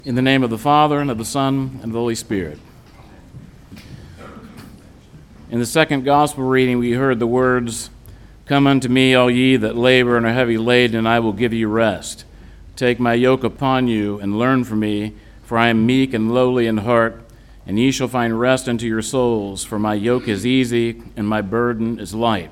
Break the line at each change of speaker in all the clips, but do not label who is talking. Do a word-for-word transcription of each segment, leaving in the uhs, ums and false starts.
In the name of the Father, and of the Son, and of the Holy Spirit. In the second gospel reading, we heard the words, "Come unto me, all ye that labor and are heavy laden, and I will give you rest. Take my yoke upon you, and learn from me, for I am meek and lowly in heart, and ye shall find rest unto your souls, for my yoke is easy, and my burden is light."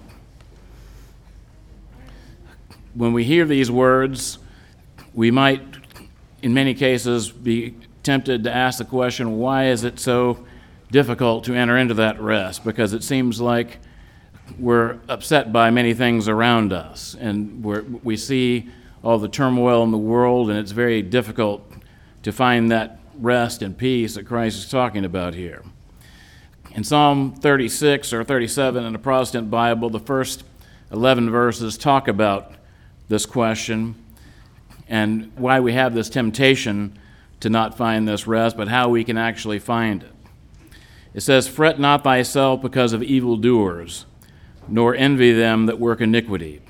When we hear these words, we might in many cases be tempted to ask the question, why is it so difficult to enter into that rest? Because it seems like we're upset by many things around us, and we're, we see all the turmoil in the world, and it's very difficult to find that rest and peace that Christ is talking about here. In Psalm thirty-six or thirty-seven in the Protestant Bible, the first eleven verses talk about this question and why we have this temptation to not find this rest, but how we can actually find it. It says, "Fret not thyself because of evildoers, nor envy them that work iniquity."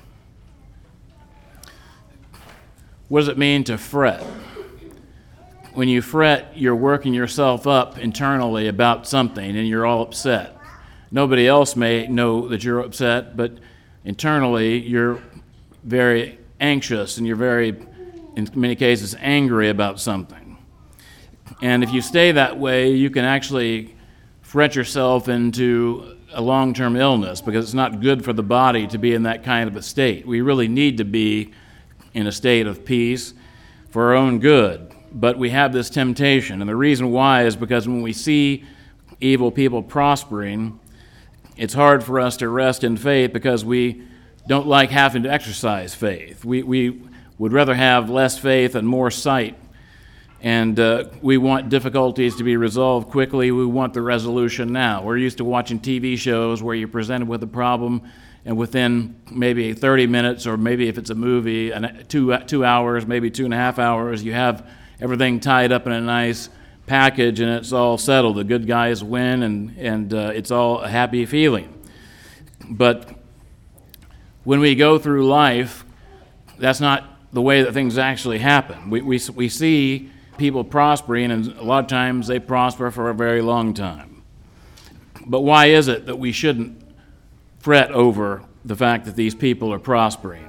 What does it mean to fret? When you fret, you're working yourself up internally about something, and you're all upset. Nobody else may know that you're upset, but internally you're very anxious, and you're very, in many cases, angry about something. And if you stay that way, you can actually fret yourself into a long-term illness, because it's not good for the body to be in that kind of a state. We really need to be in a state of peace for our own good, but we have this temptation, and the reason why is because when we see evil people prospering, it's hard for us to rest in faith because we don't like having to exercise faith. We we would rather have less faith and more sight, and uh, we want difficulties to be resolved quickly. We want the resolution now. We're used to watching T V shows where you're presented with a problem, and within maybe thirty minutes, or maybe if it's a movie, and two two hours, maybe two and a half hours, you have everything tied up in a nice package, and it's all settled. The good guys win, and and uh, it's all a happy feeling. But when we go through life, that's not the way that things actually happen. We, we, we see people prospering, and a lot of times they prosper for a very long time. But why is it that we shouldn't fret over the fact that these people are prospering?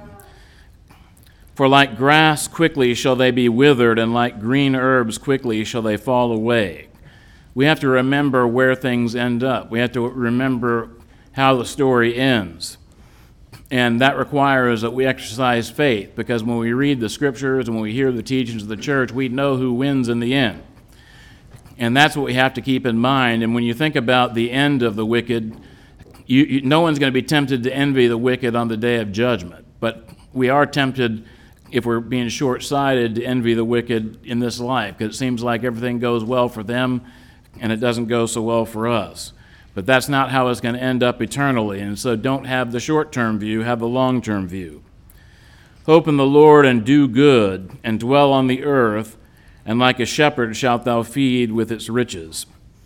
"For like grass quickly shall they be withered, and like green herbs quickly shall they fall away." We have to remember where things end up. We have to remember how the story ends. And that requires that we exercise faith, because when we read the scriptures and when we hear the teachings of the church, we know who wins in the end. And that's what we have to keep in mind. And when you think about the end of the wicked, you, you, no one's going to be tempted to envy the wicked on the day of judgment. But we are tempted, if we're being short-sighted, to envy the wicked in this life, because it seems like everything goes well for them and it doesn't go so well for us. But that's not how it's going to end up eternally. And so don't have the short-term view, have the long-term view. "Hope in the Lord and do good, and dwell on the earth, and like a shepherd shalt thou feed with its riches."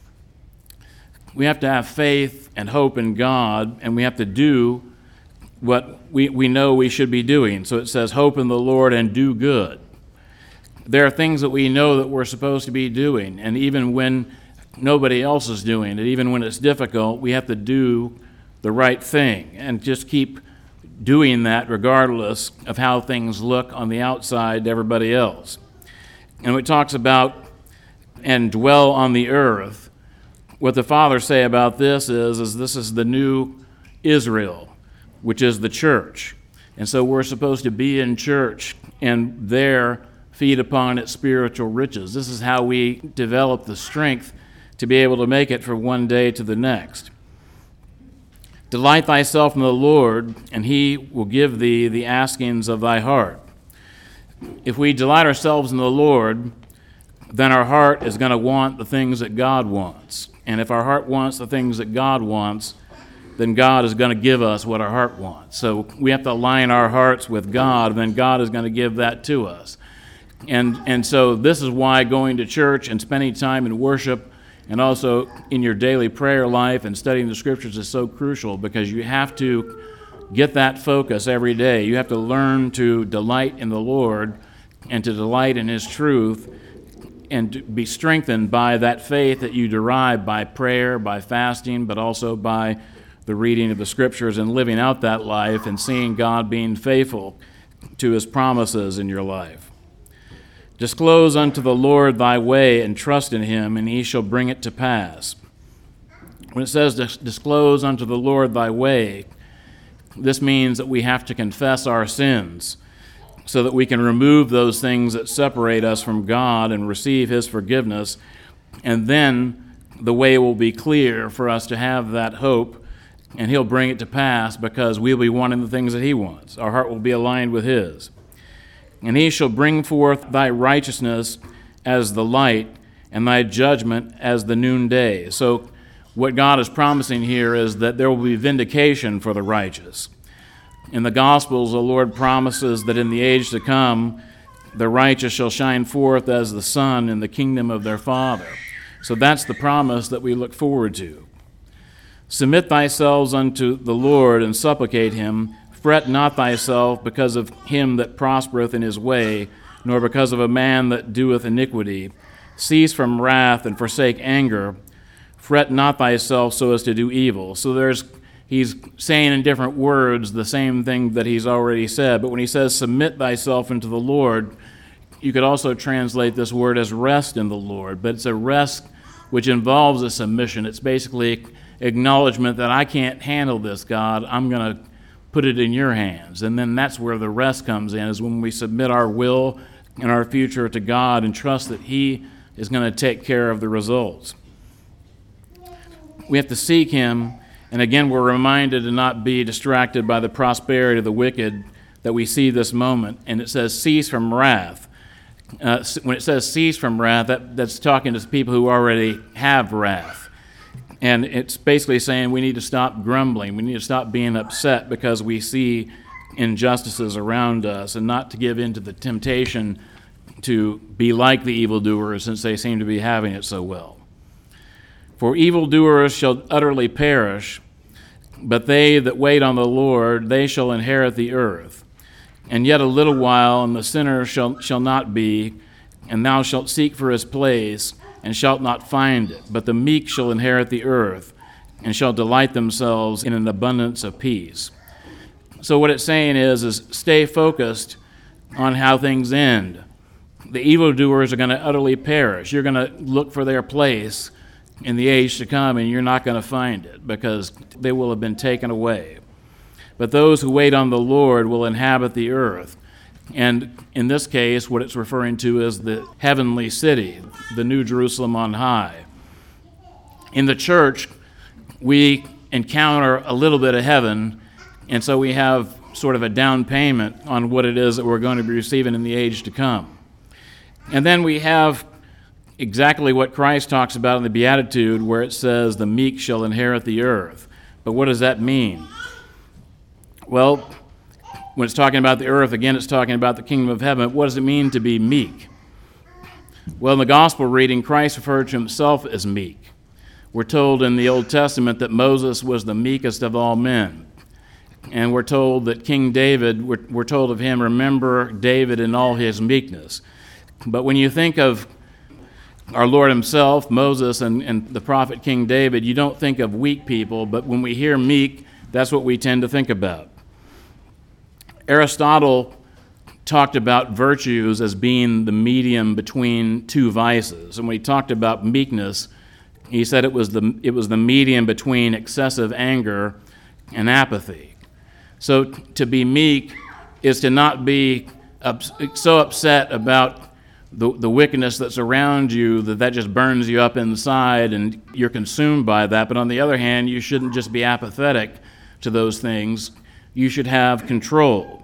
We have to have faith and hope in God, and we have to do what we, we know we should be doing. So it says, hope in the Lord and do good. There are things that we know that we're supposed to be doing, and even when nobody else is doing it, even when it's difficult, we have to do the right thing and just keep doing that regardless of how things look on the outside to everybody else. And when it talks about and dwell on the earth, what the fathers say about this is, is this is the new Israel, which is the church. And so we're supposed to be in church and there feed upon its spiritual riches. This is how we develop the strength to be able to make it from one day to the next. "Delight thyself in the Lord, and he will give thee the askings of thy heart." If we delight ourselves in the Lord, then our heart is going to want the things that God wants. And if our heart wants the things that God wants, then God is going to give us what our heart wants. So we have to align our hearts with God, and then God is going to give that to us. And, and so this is why going to church and spending time in worship and also in your daily prayer life and studying the scriptures is so crucial, because you have to get that focus every day. You have to learn to delight in the Lord and to delight in his truth and to be strengthened by that faith that you derive by prayer, by fasting, but also by the reading of the Scriptures and living out that life and seeing God being faithful to His promises in your life. Disclose unto the Lord thy way and trust in Him, and He shall bring it to pass. When it says disclose unto the Lord thy way, this means that we have to confess our sins so that we can remove those things that separate us from God and receive His forgiveness, and then the way will be clear for us to have that hope, and He'll bring it to pass because we'll be wanting the things that He wants. Our heart will be aligned with His. And He shall bring forth thy righteousness as the light, and thy judgment as the noonday. So what God is promising here is that there will be vindication for the righteous. In the Gospels, the Lord promises that in the age to come, the righteous shall shine forth as the sun in the kingdom of their Father. So that's the promise that we look forward to. Submit thyself unto the Lord and supplicate Him. Fret not thyself because of him that prospereth in his way, nor because of a man that doeth iniquity. Cease from wrath and forsake anger. Fret not thyself so as to do evil. So there's He's saying in different words the same thing that he's already said. But when he says, submit thyself unto the Lord, you could also translate this word as rest in the Lord. But it's a rest which involves a submission. It's basically acknowledgement that I can't handle this, God. I'm going to put it in your hands. And then that's where the rest comes in, is when we submit our will and our future to God and trust that He is going to take care of the results. We have to seek Him. And again, we're reminded to not be distracted by the prosperity of the wicked that we see this moment. And it says, cease from wrath. Uh, when it says cease from wrath, that, that's talking to people who already have wrath. And it's basically saying we need to stop grumbling. We need to stop being upset because we see injustices around us, and not to give in to the temptation to be like the evildoers, since they seem to be having it so well. For evildoers shall utterly perish, but they that wait on the Lord, they shall inherit the earth. And yet a little while, and the sinner shall, shall not be, and thou shalt seek for his place, and shalt not find it. But the meek shall inherit the earth, and shall delight themselves in an abundance of peace. So what it's saying is, is stay focused on how things end. The evildoers are going to utterly perish. You're going to look for their place in the age to come, and you're not going to find it because they will have been taken away. But those who wait on the Lord will inhabit the earth. And in this case, what it's referring to is the heavenly city, the New Jerusalem on high. In the church, we encounter a little bit of heaven, and so we have sort of a down payment on what it is that we're going to be receiving in the age to come. And then we have exactly what Christ talks about in the Beatitude, where it says, the meek shall inherit the earth. But what does that mean? Well, when it's talking about the earth, again, it's talking about the kingdom of heaven. What does it mean to be meek? Well, in the gospel reading, Christ referred to himself as meek. We're told in the Old Testament that Moses was the meekest of all men. And we're told that King David, we're, we're told of him, remember David in all his meekness. But when you think of our Lord himself, Moses, and, and the prophet King David, you don't think of weak people, but when we hear meek, that's what we tend to think about. Aristotle talked about virtues as being the medium between two vices. And when he talked about meekness, he said it was the, it was the medium between excessive anger and apathy. So to be meek is to not be ups- so upset about The, the wickedness that's around you, that that just burns you up inside and you're consumed by that. But on the other hand, you shouldn't just be apathetic to those things. You should have control.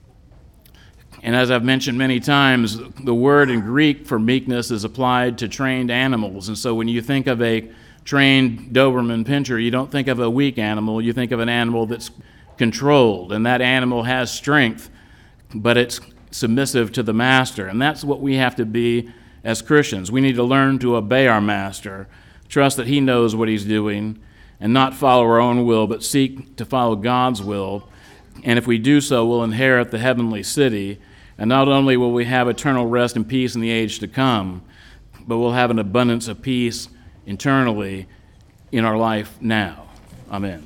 And as I've mentioned many times, the word in Greek for meekness is applied to trained animals. And so when you think of a trained Doberman Pinscher, you don't think of a weak animal. You think of an animal that's controlled. And that animal has strength, but it's submissive to the master. And that's what we have to be as Christians. We need to learn to obey our master, trust that he knows what he's doing, and not follow our own will, but seek to follow God's will. And if we do so, we'll inherit the heavenly city. And not only will we have eternal rest and peace in the age to come, but we'll have an abundance of peace internally in our life now. Amen.